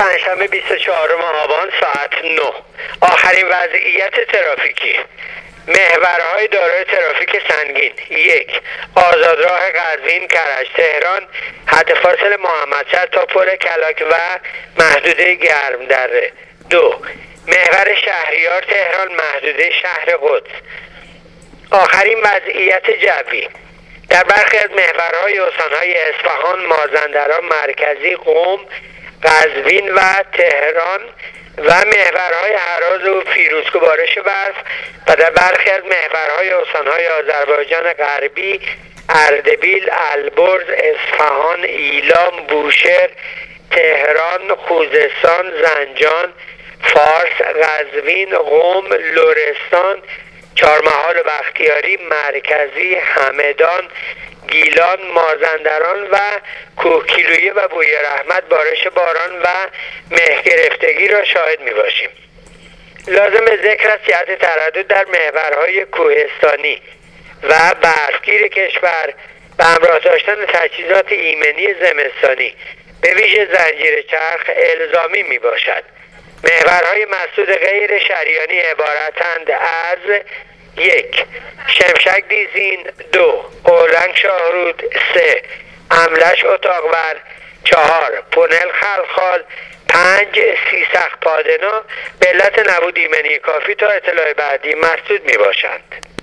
پنجشنبه 24 آبان ساعت 9. آخرین وضعیت ترافیکی. محورهای دارای ترافیک سنگین: 1. آزادراه قزوین کرج تهران، حد فاصل محمدشهر تا پل کلاک و محدوده گرمدره. 2. محور شهریار تهران، محدوده شهر قدس. آخرین وضعیت جوی: در برخی از محورهای استانهای اصفهان، مازندران مرکزی، قم، قزوین و تهران و محورهای هراز و فیروزکوه بارش برف و در برخی از محورهای استانهای آذربایجان غربی، اردبیل، البرز، اصفهان، ایلام، بوشهر، تهران، خوزستان، زنجان، فارس، قزوین، قم، لرستان، چهارمحال و بختیاری، مرکزی، همدان، گیلان، مازندران و کوهگیلویه و بوی رحمت بارش باران و مه گرفتگی را شاهد می باشیم. لازم ذکر است جهت تردد در محورهای کوهستانی و برفگیر کشور به همراه داشتن تجهیزات ایمنی زمستانی به ویژه زنجیر چرخ الزامی می باشد. محورهای مسدود غیر شریانی عبارتند از: 1. شمشک دیزین، 2. اولنگ شاهرود، 3. املش اتاقور، 4. پونل خلخال، 5. سیسخ پادنا به علت نبود ایمنی کافی تا اطلاع بعدی مسدود می باشند.